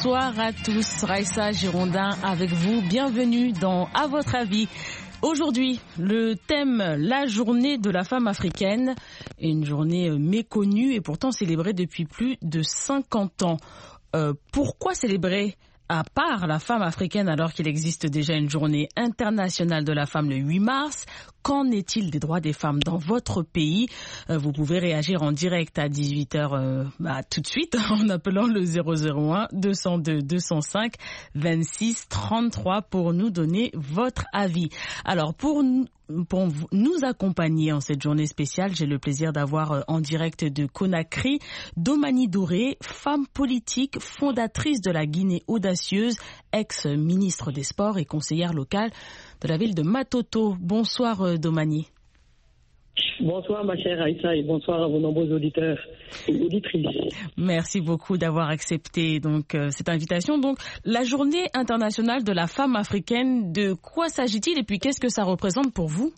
Bonsoir à tous, Raïssa Girondin avec vous, bienvenue dans À votre avis. Aujourd'hui, le thème, la journée de la femme africaine, une journée méconnue et pourtant célébrée depuis plus de 50 ans. Pourquoi célébrer à part la femme africaine alors qu'il existe déjà une journée internationale de la femme le 8 mars? Qu'en est-il des droits des femmes dans votre pays? Vous pouvez réagir en direct à 18h tout de suite en appelant le 001 202 205 26 33 pour nous donner votre avis. Alors pour nous accompagner en cette journée spéciale, j'ai le plaisir d'avoir en direct de Conakry Domani Doré, femme politique, fondatrice de la Guinée audacieuse, ex-ministre des Sports et conseillère locale de la ville de Matoto. Bonsoir Domani. Bonsoir ma chère Aïssa et bonsoir à vos nombreux auditeurs et auditrices. Merci beaucoup d'avoir accepté donc cette invitation. Donc la journée internationale de la femme africaine, de quoi s'agit-il et puis qu'est-ce que ça représente pour vous?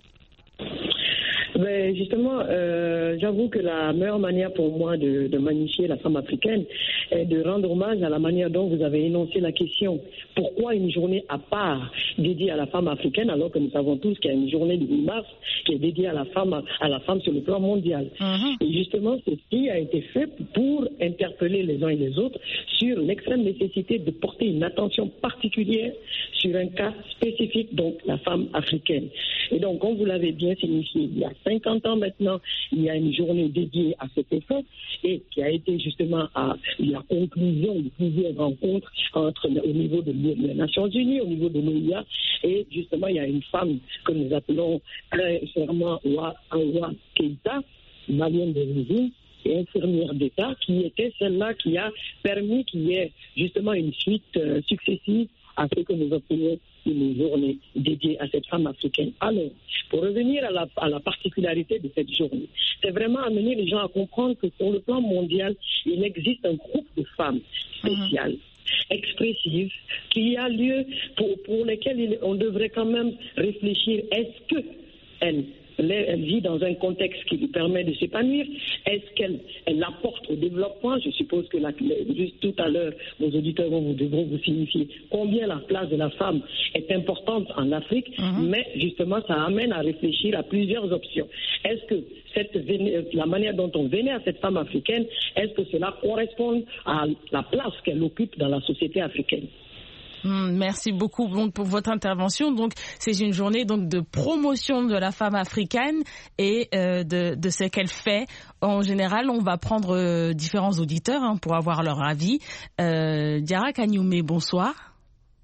Ben justement, j'avoue que la meilleure manière pour moi de magnifier la femme africaine est de rendre hommage à la manière dont vous avez énoncé la question. Pourquoi une journée à part dédiée à la femme africaine alors que nous savons tous qu'il y a une journée du 8 mars qui est dédiée à la femme sur le plan mondial. Et justement, ceci a été fait pour interpeller les uns et les autres sur l'extrême nécessité de porter une attention particulière sur un cas spécifique, donc la femme africaine. Et donc, comme vous l'avez bien signifié, il y a 50 ans maintenant, il y a une journée dédiée à cet effet et qui a été justement à la conclusion de plusieurs rencontres au niveau des Nations Unies, au niveau de l'OIA, et justement il y a une femme que nous appelons très chèrement Awa Keïta, malienne d'origine et infirmière d'État, qui était celle-là qui a permis qu'il y ait justement une suite successive à ce que nous obtenions une journée dédiée à cette femme africaine. Alors, pour revenir à la particularité de cette journée, c'est vraiment amener les gens à comprendre que sur le plan mondial, il existe un groupe de femmes spéciales, expressives, qui a lieu, pour lesquelles on devrait quand même réfléchir, est-ce qu'elle vit dans un contexte qui lui permet de s'épanouir? Est-ce qu'elle apporte au développement? Je suppose que juste tout à l'heure, vos auditeurs devront vous signifier combien la place de la femme est importante en Afrique, mais justement, ça amène à réfléchir à plusieurs options. Est-ce que la manière dont on venait à cette femme africaine, est-ce que cela correspond à la place qu'elle occupe dans la société africaine? Merci beaucoup donc, pour votre intervention. Donc, c'est une journée donc de promotion de la femme africaine et de ce qu'elle fait. En général, on va prendre différents auditeurs pour avoir leur avis. Diara Kanyume, bonsoir.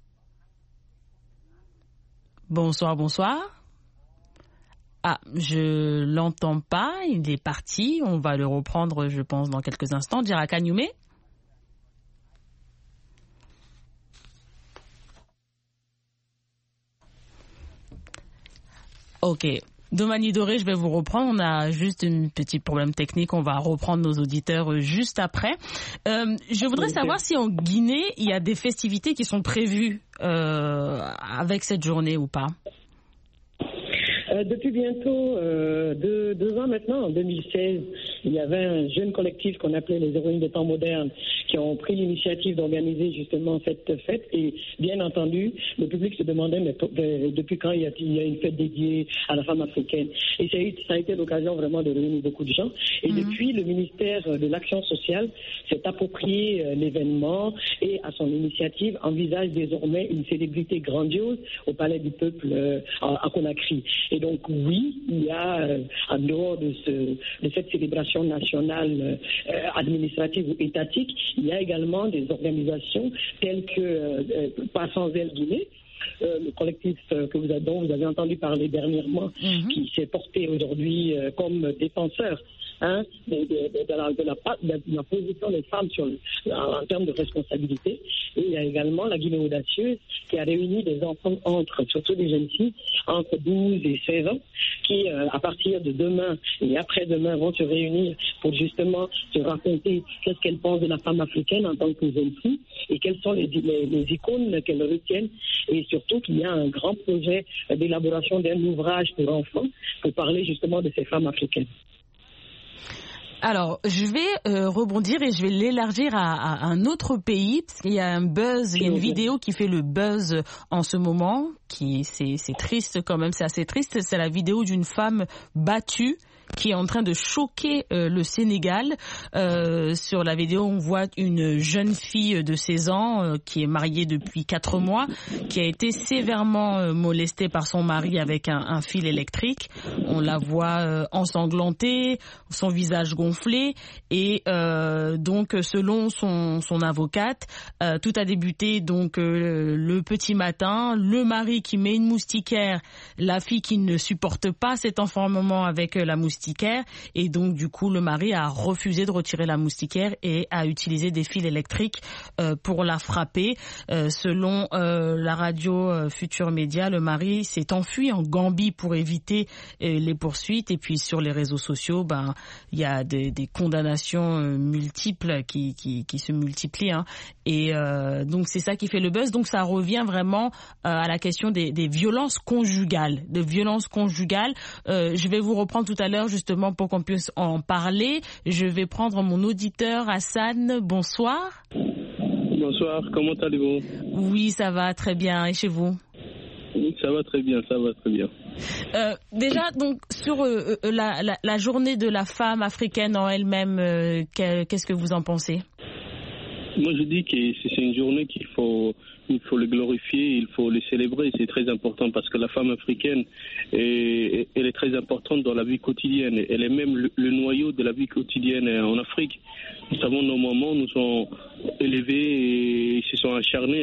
Bonsoir. Ah, je l'entends pas. Il est parti. On va le reprendre, je pense, dans quelques instants. Diara Kanyume. Ok. Domani Doré, je vais vous reprendre. On a juste un petit problème technique. On va reprendre nos auditeurs juste après. Je voudrais savoir si en Guinée, il y a des festivités qui sont prévues avec cette journée ou pas. Depuis bientôt 2 ans maintenant, en 2016, il y avait un jeune collectif qu'on appelait les héroïnes des temps modernes qui ont pris l'initiative d'organiser justement cette fête. Et bien entendu, le public se demandait mais depuis quand il y a une fête dédiée à la femme africaine. Et ça a été l'occasion vraiment de réunir beaucoup de gens. Et depuis, le ministère de l'Action sociale s'est approprié l'événement et à son initiative envisage désormais une célébrité grandiose au Palais du Peuple à Conakry. Et donc oui, il y a, en dehors de cette célébration nationale administrative ou étatique, il y a également des organisations telles que Pas sans elle Guinée, le collectif dont vous avez entendu parler dernièrement, qui s'est porté aujourd'hui comme défenseur de la position des femmes en termes de responsabilité. Et il y a également la Guinée audacieuse qui a réuni des enfants surtout des jeunes filles, entre 12 et 16 ans, qui à partir de demain et après-demain vont se réunir pour justement se raconter qu'est-ce qu'elles pensent de la femme africaine en tant que jeune fille et quelles sont les icônes qu'elles retiennent. Et surtout qu'il y a un grand projet d'élaboration d'un ouvrage pour enfants pour parler justement de ces femmes africaines. Alors, je vais rebondir et je vais l'élargir à un autre pays, parce qu'il y a un buzz, il y a une vidéo qui fait le buzz en ce moment, c'est triste quand même, c'est assez triste, c'est la vidéo d'une femme battue qui est en train de choquer le Sénégal. Sur la vidéo, on voit une jeune fille de 16 ans qui est mariée depuis 4 mois, qui a été sévèrement molestée par son mari avec un fil électrique. On la voit ensanglantée, son visage gonflé et donc selon son avocate, tout a débuté donc le petit matin, le mari qui met une moustiquaire, la fille qui ne supporte pas cet enfermement avec la moustiquaire, et donc du coup le mari a refusé de retirer la moustiquaire et a utilisé des fils électriques pour la frapper. Selon la radio Futur Média, le mari s'est enfui en Gambie pour éviter les poursuites, et puis sur les réseaux sociaux, il y a des condamnations multiples qui se multiplient, hein. Et donc c'est ça qui fait le buzz. Donc ça revient vraiment à la question des violences conjugales, je vais vous reprendre tout à l'heure justement pour qu'on puisse en parler. Je vais prendre mon auditeur Hassan. Bonsoir. Bonsoir, comment allez-vous? Oui, ça va très bien. Et chez vous? Ça va très bien, ça va très bien. Déjà, donc, sur la journée de la femme africaine en elle-même, qu'est-ce que vous en pensez? Moi, je dis que c'est une journée qu'il faut le glorifier, il faut le célébrer. C'est très important parce que la femme africaine, elle est très importante dans la vie quotidienne. Elle est même le noyau de la vie quotidienne en Afrique. Nous savons, nos mamans nous ont élevés et se sont acharnés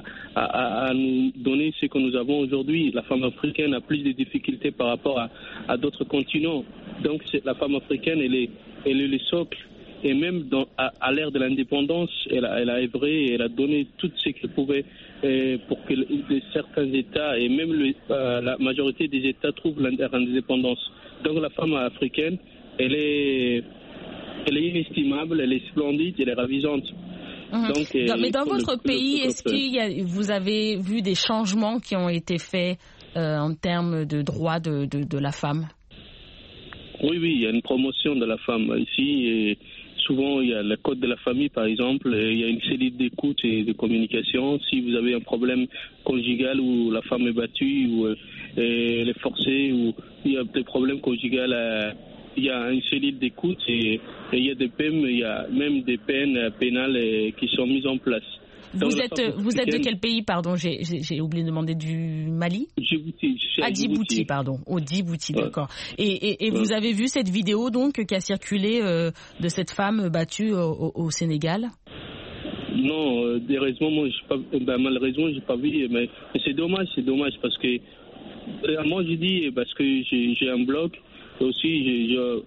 à nous donner ce que nous avons aujourd'hui. La femme africaine a plus de difficultés par rapport à d'autres continents. Donc, la femme africaine, elle est le socle. Et même à l'ère de l'indépendance, elle a œuvré et elle a donné tout ce qu'elle pouvait pour que certains États et même la majorité des États trouvent l'indépendance. Donc la femme africaine, elle est inestimable, elle est splendide, elle est ravisante. Donc, mais dans votre pays, est-ce que vous avez vu des changements qui ont été faits en termes de droits de la femme? Oui, il y a une promotion de la femme ici. Et souvent, il y a le code de la famille, par exemple. Il y a une cellule d'écoute et de communication. Si vous avez un problème conjugal où la femme est battue, ou elle est forcée, ou il y a des problèmes conjugaux, il y a une cellule d'écoute et il y a des peines, il y a même des peines pénales qui sont mises en place. Vous êtes de quel pays, pardon? J'ai oublié de demander. Du Mali? Djibouti. Djibouti, pardon. Au Djibouti, ouais. D'accord. Et vous avez vu cette vidéo donc qui a circulé de cette femme battue au Sénégal? Non, malheureusement, j'ai pas vu, mais c'est dommage parce que moi je dis parce que j'ai un blog. Aussi,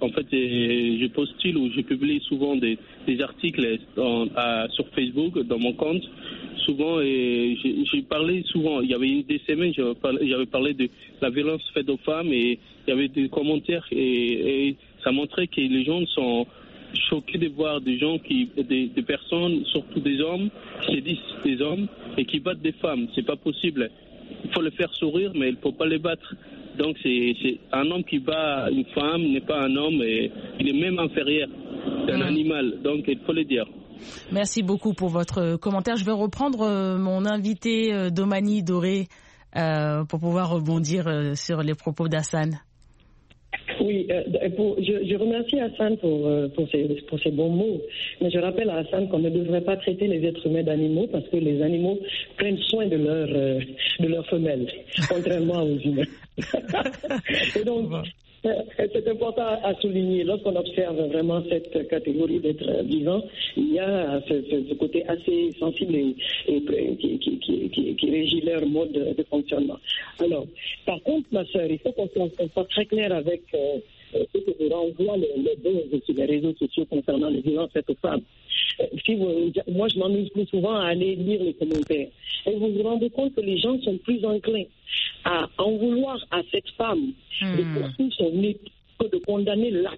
je postule ou je publie souvent des articles sur Facebook dans mon compte. Souvent, j'ai parlé souvent. Il y avait des semaines, j'avais parlé de la violence faite aux femmes et il y avait des commentaires et ça montrait que les gens sont choqués de voir des gens des personnes, surtout des hommes, qui se disent des hommes et qui battent des femmes. C'est pas possible. Il faut les faire sourire, mais il faut pas les battre. Donc c'est un homme qui bat une femme n'est pas un homme et il est même inférieur d'un animal. Donc il faut le dire. Merci beaucoup pour votre commentaire. Je vais reprendre mon invité Domani Doré pour pouvoir rebondir sur les propos d'Hassan. Oui, je remercie Hassan pour ces bons mots, mais je rappelle à Hassan qu'on ne devrait pas traiter les êtres humains d'animaux parce que les animaux prennent soin de leurs femelles, contrairement aux humains. Et donc, c'est important à souligner. Lorsqu'on observe vraiment cette catégorie d'êtres vivants, il y a ce côté assez sensible et qui régit leur mode de fonctionnement. Alors, par contre, ma sœur, il faut qu'on soit très clair avec ce que vous renvoie les buzz sur les réseaux sociaux concernant les violences faites aux femmes. Moi, je m'amuse plus souvent à aller lire les commentaires. Et vous vous rendez compte que les gens sont plus enclins à en vouloir à cette femme de poursuivre son époux que de condamner l'acte.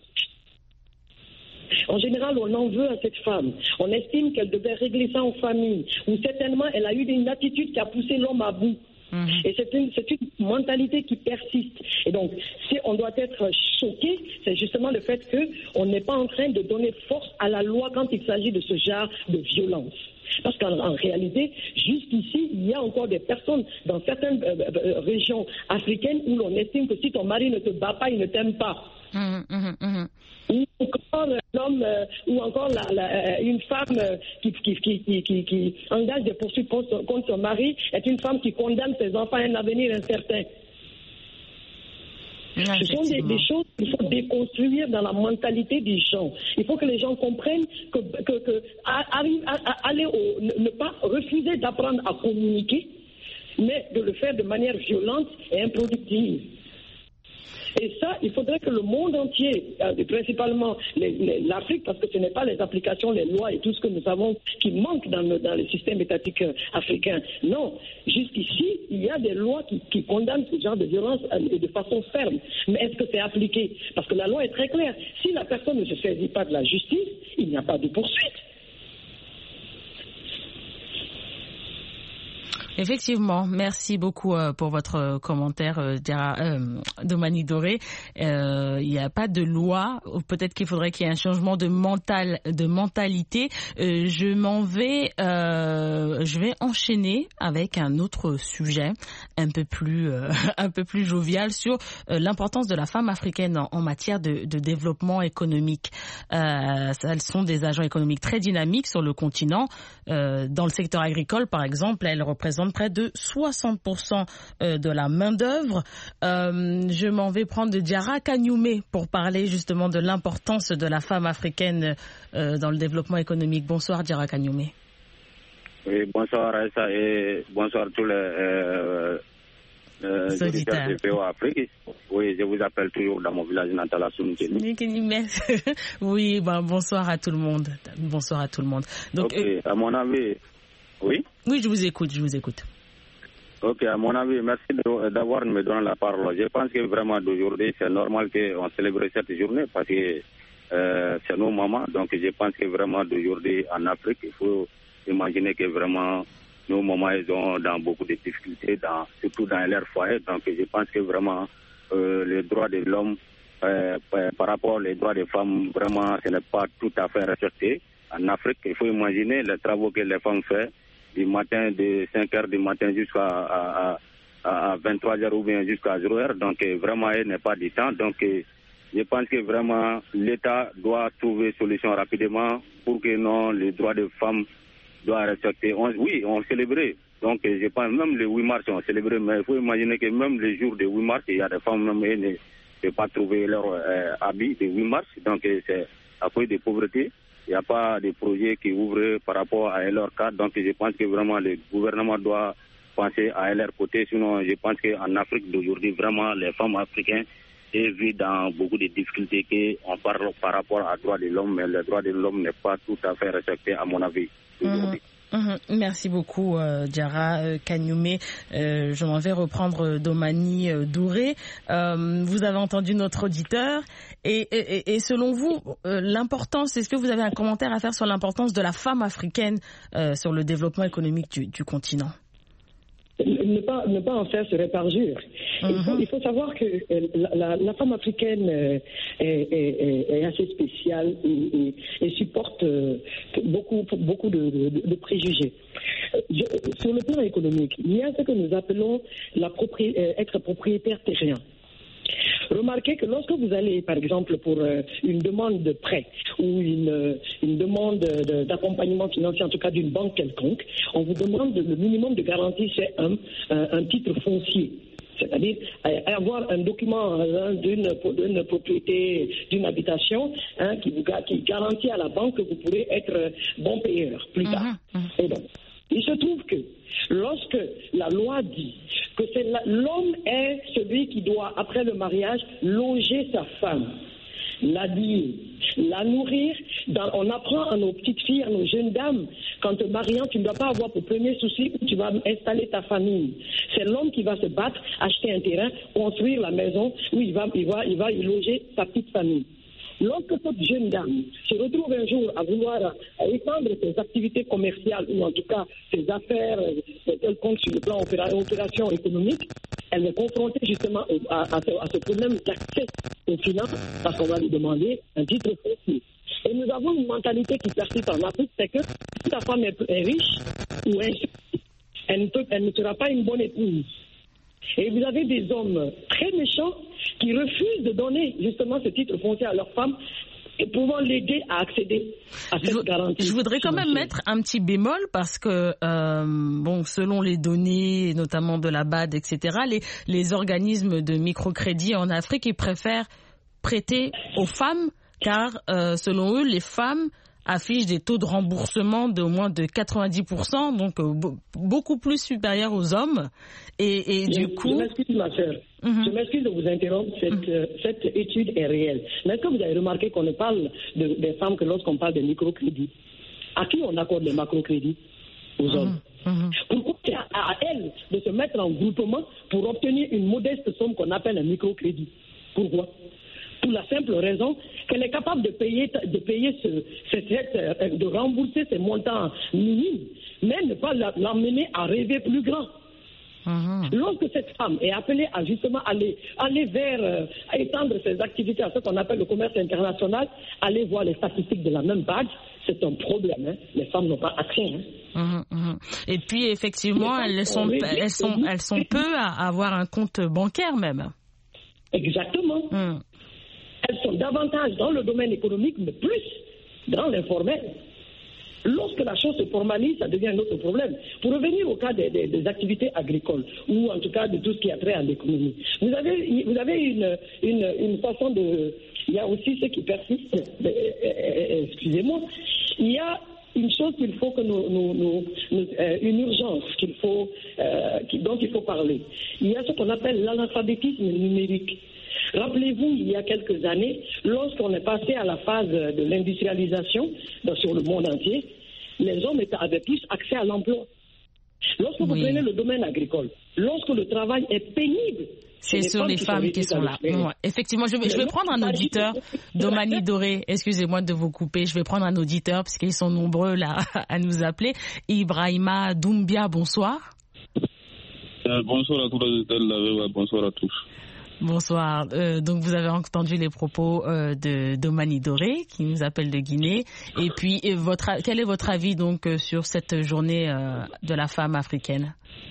En général, on en veut à cette femme. On estime qu'elle devait régler ça en famille. Ou certainement, elle a eu une attitude qui a poussé l'homme à bout. Et c'est une mentalité qui persiste. Et donc, si on doit être choqué, c'est justement le fait qu'on n'est pas en train de donner force à la loi quand il s'agit de ce genre de violence. Parce qu'en réalité, jusqu'ici, il y a encore des personnes dans certaines régions africaines où l'on estime que si ton mari ne te bat pas, il ne t'aime pas. Ou encore l'homme, ou encore une femme qui engage des poursuites contre son mari est une femme qui condamne ses enfants à un avenir incertain. Ce sont des choses qu'il faut déconstruire dans la mentalité des gens. Il faut que les gens comprennent ne pas refuser d'apprendre à communiquer, mais de le faire de manière violente et improductive. Et ça, il faudrait que le monde entier, principalement l'Afrique, parce que ce n'est pas les applications, les lois et tout ce que nous savons qui manquent dans le système étatique africain. Non, jusqu'ici, il y a des lois qui condamnent ce genre de violence de façon ferme. Mais est-ce que c'est appliqué? Parce que la loi est très claire. Si la personne ne se saisit pas de la justice, il n'y a pas de poursuite. Effectivement, merci beaucoup pour votre commentaire, Domani Doré. Il n'y a pas de loi, peut-être qu'il faudrait qu'il y ait un changement de mentalité. Je vais enchaîner avec un autre sujet un peu plus jovial sur l'importance de la femme africaine en matière de développement économique. Elles sont des agents économiques très dynamiques sur le continent. Dans le secteur agricole, par exemple, elles représentent près de 60% de la main-d'œuvre. Je m'en vais prendre Diarra Kanyoumé pour parler justement de l'importance de la femme africaine dans le développement économique. Bonsoir Diarra Kanyoumé. Oui, bonsoir Aïssa et bonsoir tous les auditeurs de PO Afrique. Oui, je vous appelle toujours dans mon village natal à Soumkeni. Oui, bonsoir à tout le monde. Bonsoir à tout le monde. Donc, à mon avis, oui. Oui, je vous écoute. Ok, à mon avis, merci d'avoir me donné la parole. Je pense que vraiment d'aujourd'hui, c'est normal qu'on célèbre cette journée parce que c'est nos mamans. Donc, je pense que vraiment d'aujourd'hui en Afrique, il faut imaginer que vraiment nos mamans, elles ont dans beaucoup de difficultés, surtout dans leur foyer. Donc, je pense que vraiment les droits de l'homme par rapport aux droits des femmes, vraiment, ce n'est pas tout à fait respecté. En Afrique, il faut imaginer les travaux que les femmes font du matin, de 5h du matin jusqu'à 23h ou bien jusqu'à 0h. Donc, vraiment, elle n'est pas du temps. Donc, je pense que vraiment, l'État doit trouver solution rapidement pour que non, les droits des femmes doivent respecter. On célébrait. Donc, je pense même le 8 mars, on célébrait. Mais il faut imaginer que même le jour du 8 mars, il y a des femmes même qui ne peuvent pas trouver leur habit de 8 mars. Donc, c'est à cause de pauvreté. Il n'y a pas de projet qui ouvre par rapport à leur cas. Donc, je pense que vraiment le gouvernement doit penser à leur côté. Sinon, je pense qu'en Afrique d'aujourd'hui, vraiment, les femmes africaines vivent dans beaucoup de difficultés qu'on parle par rapport aux droits de l'homme. Mais le droit de l'homme n'est pas tout à fait respecté, à mon avis, aujourd'hui. Merci beaucoup Diarra Kanyoumé. Je m'en vais reprendre Domani Doré. Vous avez entendu notre auditeur et selon vous, l'importance, est-ce que vous avez un commentaire à faire sur l'importance de la femme africaine sur le développement économique du continent? Ne pas en faire serait parjure. Il faut savoir que la femme africaine est assez spéciale et supporte beaucoup de préjugés. Sur le plan économique, il y a ce que nous appelons être propriétaire terrien. Remarquez que lorsque vous allez, par exemple, pour une demande de prêt ou une demande d'accompagnement financier, en tout cas d'une banque quelconque, on vous demande le minimum de garantie, c'est un titre foncier. C'est-à-dire avoir un document d'une propriété, d'une habitation qui garantit à la banque que vous pourrez être bon payeur plus tard. Et donc, il se trouve que lorsque la loi dit que l'homme est celui qui doit, après le mariage, loger sa femme, l'habiller, la nourrir, on apprend à nos petites filles, à nos jeunes dames, quand te mariant, tu ne dois pas avoir pour premier souci où tu vas installer ta famille. C'est l'homme qui va se battre, acheter un terrain, construire la maison où il va y loger sa petite famille. Lorsque cette jeune dame se retrouve un jour à vouloir étendre ses activités commerciales ou en tout cas ses affaires quelconques sur le plan opération économique, elle est confrontée justement à ce problème d'accès aux finances parce qu'on va lui demander un titre foncier. Et nous avons une mentalité qui persiste en Afrique, c'est que si ta femme est riche ou insuffisante, elle ne sera pas une bonne épouse. Et vous avez des hommes très méchants qui refusent de donner justement ce titre foncier à leur femme et pouvant l'aider à accéder à cette garantie. Je voudrais quand même mettre un petit bémol parce que, selon les données, notamment de la BAD, etc., les organismes de microcrédit en Afrique, ils préfèrent prêter aux femmes car, selon eux, les femmes affichent des taux de remboursement de moins de 90%, donc beaucoup plus supérieurs aux hommes. Et du coup... Je m'excuse, ma sœur. Je m'excuse de vous interrompre. Cette étude est réelle. Mais est-ce que vous avez remarqué qu'on ne parle des femmes que lorsqu'on parle de microcrédit? À qui on accorde les macrocrédits? Aux hommes. Pourquoi c'est à elles de se mettre en groupement pour obtenir une modeste somme qu'on appelle un microcrédit? Pourquoi? Pour la simple raison qu'elle est capable de rembourser ces montants minimes, mais ne pas l'emmener à rêver plus grand. Lorsque cette femme est appelée à justement aller vers, à étendre ses activités à ce qu'on appelle le commerce international, aller voir les statistiques de la même BAD, c'est un problème. Hein. Les femmes n'ont pas accès. Et puis effectivement, elles sont peu à avoir un compte bancaire même. Exactement. Elles sont davantage dans le domaine économique, mais plus dans l'informel. Lorsque la chose se formalise, ça devient un autre problème. Pour revenir au cas des activités agricoles, ou en tout cas de tout ce qui a trait à l'économie, vous avez une façon de... Il y a aussi ce qui persiste, excusez-moi, il y a une chose qu'il faut que une urgence dont il faut parler. Il y a ce qu'on appelle l'analphabétisme numérique. Rappelez-vous, il y a quelques années, lorsqu'on est passé à la phase de l'industrialisation sur le monde entier, les hommes avaient plus accès à l'emploi. Lorsque vous prenez le domaine agricole, lorsque le travail est pénible, c'est sur les femmes qui sont là. Ouais. Effectivement, je vais prendre un auditeur, Domani Doré, excusez-moi de vous couper, je vais prendre un auditeur parce qu'ils sont nombreux là à nous appeler. Ibrahima Doumbia, bonsoir. Bonsoir à tous les auditeurs, bonsoir à tous. Bonsoir. Donc vous avez entendu les propos de Domani Doré qui nous appelle de Guinée. Et puis quel est votre avis donc sur cette journée de la femme africaine?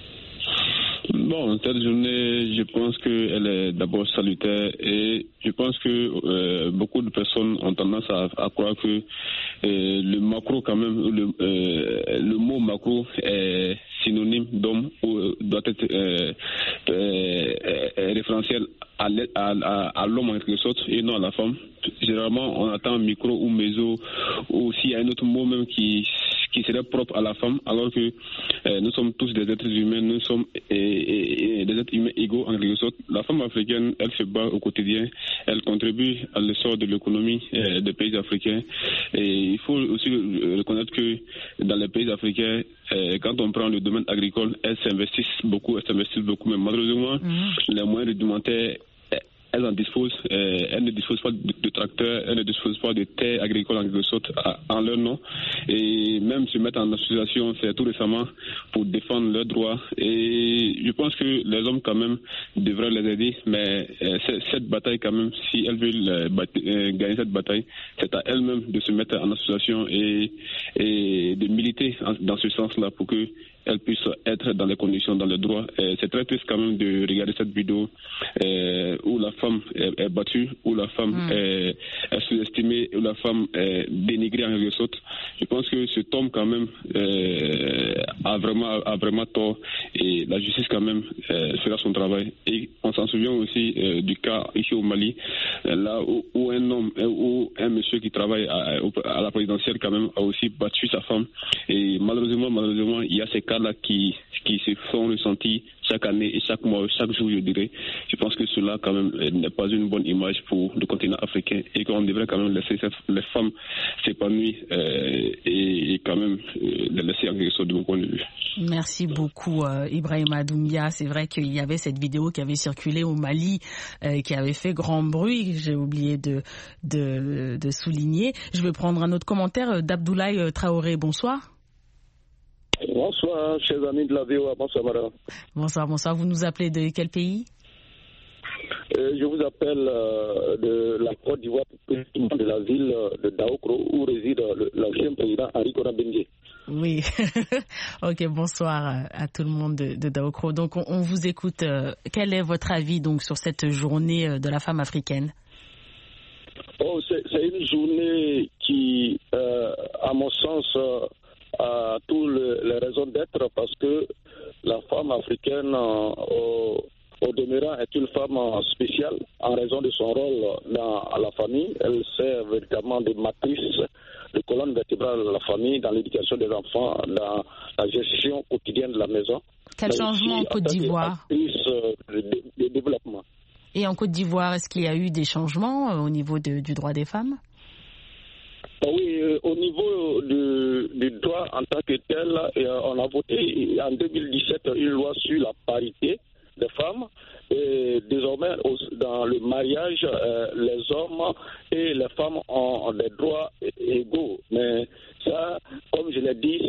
Bon, cette journée, je pense qu'elle est d'abord salutaire et je pense que beaucoup de personnes ont tendance à croire que le macro quand même, le mot macro est synonyme d'homme ou doit être référentiel à l'homme en quelque sorte et non à la femme. Généralement, on attend micro ou méso ou s'il y a un autre mot même qui serait propre à la femme, alors que nous sommes tous des êtres humains, nous sommes des êtres humains égaux en quelque sorte. La femme africaine, elle se bat au quotidien, elle contribue à l'essor de l'économie des pays africains. Et il faut aussi reconnaître que dans les pays africains, quand on prend le domaine agricole, elles s'investissent beaucoup, mais malheureusement, les moyens rudimentaires, elles ne disposent pas de tracteurs, elles ne disposent pas de terres agricoles en quelque sorte en leur nom. Et même se mettre en association, c'est tout récemment pour défendre leurs droits. Et je pense que les hommes quand même devraient les aider, mais cette bataille quand même, si elles veulent gagner cette bataille, c'est à elles-mêmes de se mettre en association et de militer dans ce sens-là pour que elles puissent être dans les conditions, dans les droits. C'est très triste quand même de regarder cette vidéo où la femme est battue, où la femme est sous-estimée, où la femme est dénigrée en quelque sorte. Je pense que cet homme quand même a vraiment tort et la justice quand même fera son travail. Et on s'en souvient aussi du cas ici au Mali, là où un homme ou un monsieur qui travaille à la présidentielle quand même a aussi battu sa femme. Et malheureusement, il y a ces cas cas-là qui se font ressentir chaque année et chaque mois, chaque jour, je dirais. Je pense que cela, quand même, n'est pas une bonne image pour le continent africain et qu'on devrait quand même laisser les femmes s'épanouir et quand même les laisser en quelque sorte de mon point de vue. Merci beaucoup, Ibrahima Doumbia. C'est vrai qu'il y avait cette vidéo qui avait circulé au Mali, qui avait fait grand bruit. J'ai oublié de souligner. Je vais prendre un autre commentaire d'Abdoulaye Traoré. Bonsoir. Bonsoir, chers amis de la VOA. Bonsoir, madame. Bonsoir. Vous nous appelez de quel pays? Je vous appelle de la Côte d'Ivoire, de la ville de Daokro, où réside l'ancien président Henri Konan Bédié. Oui. Ok, bonsoir à tout le monde de Daokro. Donc, on vous écoute. Quel est votre avis donc sur cette journée de la femme africaine? C'est une journée qui, à mon sens, a toutes les raisons d'être, parce que la femme africaine, au demeurant, est une femme spéciale en raison de son rôle dans la famille. Elle sert véritablement de matrice, de colonne vertébrale de la famille, dans l'éducation des enfants, dans la gestion quotidienne de la maison. Quel changement en Côte d'Ivoire? De développement. Et en Côte d'Ivoire, est-ce qu'il y a eu des changements au niveau du droit des femmes? Oui, au niveau du droit en tant que tel, on a voté en 2017 une loi sur la parité des femmes. Et désormais, dans le mariage, les hommes et les femmes ont des droits égaux. Mais ça, comme je l'ai dit,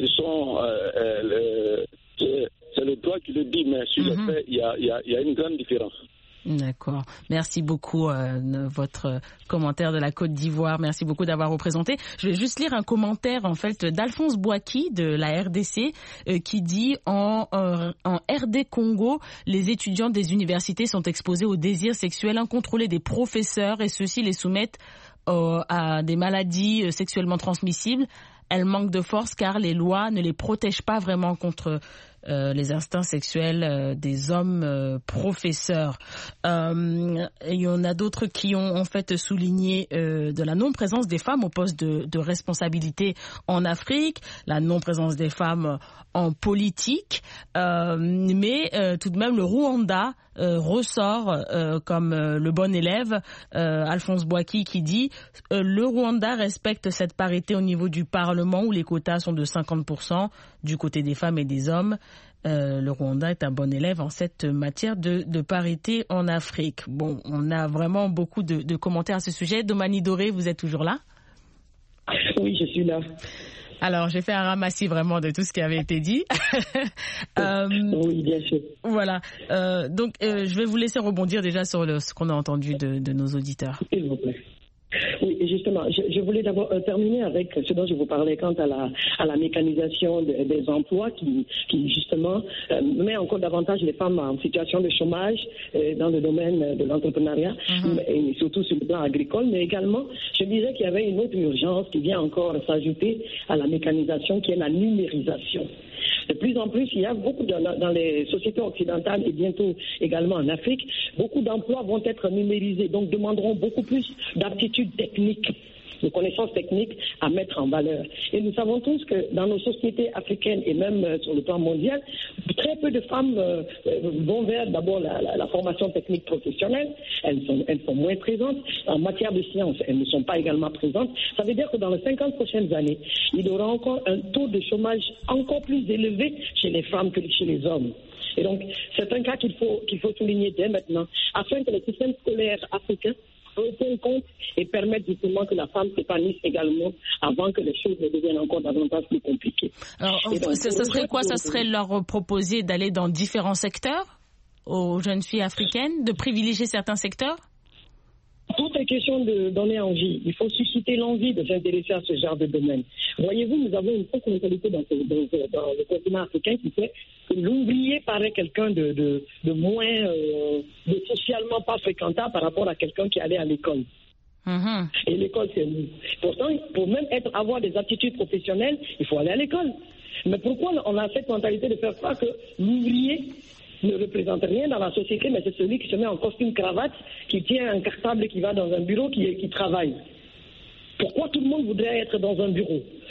c'est le droit qui le dit, mais sur les faits, il y a une grande différence. D'accord. Merci beaucoup votre commentaire de la Côte d'Ivoire. Merci beaucoup d'avoir représenté. Je vais juste lire un commentaire en fait d'Alphonse Bouaki de la RDC qui dit en RD Congo, les étudiants des universités sont exposés aux désirs sexuels incontrôlés des professeurs et ceux-ci les soumettent à des maladies sexuellement transmissibles. Elles manquent de force car les lois ne les protègent pas vraiment contre les instincts sexuels des hommes professeurs. Il y en a d'autres qui ont en fait souligné de la non-présence des femmes au poste de responsabilité en Afrique, la non-présence des femmes en politique, mais tout de même le Rwanda ressort comme le bon élève. Alphonse Bouaki qui dit le Rwanda respecte cette parité au niveau du Parlement où les quotas sont de 50% du côté des femmes et des hommes. Le Rwanda est un bon élève en cette matière de parité en Afrique. Bon, on a vraiment beaucoup de commentaires à ce sujet. Domani Doré, vous êtes toujours là? Oui, je suis là. Alors, j'ai fait un ramassis vraiment de tout ce qui avait été dit. Oui, bien sûr. Voilà. Donc, je vais vous laisser rebondir déjà sur ce qu'on a entendu de nos auditeurs. S'il vous plaît. Oui, justement, je voulais d'abord terminer avec ce dont je vous parlais quant à la mécanisation des emplois qui justement met encore davantage les femmes en situation de chômage dans le domaine de l'entrepreneuriat et surtout sur le plan agricole, mais également, je disais qu'il y avait une autre urgence qui vient encore s'ajouter à la mécanisation qui est la numérisation. De plus en plus, il y a beaucoup dans les sociétés occidentales et bientôt également en Afrique, beaucoup d'emplois vont être numérisés, donc demanderont beaucoup plus d'aptitudes techniques, de connaissances techniques à mettre en valeur. Et nous savons tous que dans nos sociétés africaines et même sur le plan mondial, très peu de femmes vont vers d'abord la formation technique professionnelle. Elles sont moins présentes. En matière de sciences, elles ne sont pas également présentes. Ça veut dire que dans les 50 prochaines années, il y aura encore un taux de chômage encore plus élevé chez les femmes que chez les hommes. Et donc, c'est un cas qu'il faut souligner dès maintenant, afin que le système scolaire africain tienne compte et permettre justement que la femme s'épanouisse également avant que les choses ne deviennent encore davantage plus compliquées. Alors, ça serait quoi? Ça serait leur proposer d'aller dans différents secteurs aux jeunes filles africaines, de privilégier certains secteurs? Tout est question de donner envie. Il faut susciter l'envie de s'intéresser à ce genre de domaine. Voyez-vous, nous avons une fausse mentalité dans le continent africain qui fait que l'ouvrier paraît quelqu'un de moins de socialement pas fréquentable par rapport à quelqu'un qui allait à l'école. Et l'école, c'est nous. Pourtant, pour même avoir des aptitudes professionnelles, il faut aller à l'école. Mais pourquoi on a cette mentalité de faire croire que l'ouvrier ne représente rien dans la société, mais c'est celui qui se met en costume cravate, qui tient un cartable et qui va dans un bureau, qui travaille. Pourquoi tout le monde voudrait être dans un bureau?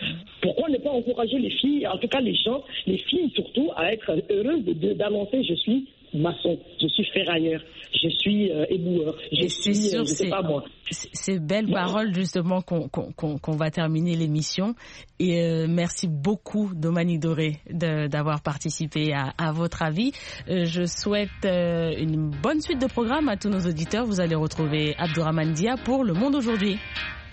Pourquoi ne pas encourager les filles, en tout cas les gens, les filles surtout, à être heureuses d'annoncer je suis maçon, je suis ferrailleur, je suis éboueur, je sais pas moi. Ces belles paroles justement qu'on va terminer l'émission. Et merci beaucoup Domani Doré d'avoir participé à votre avis. Je souhaite une bonne suite de programme à tous nos auditeurs. Vous allez retrouver Abdourahmane Dia pour Le Monde aujourd'hui.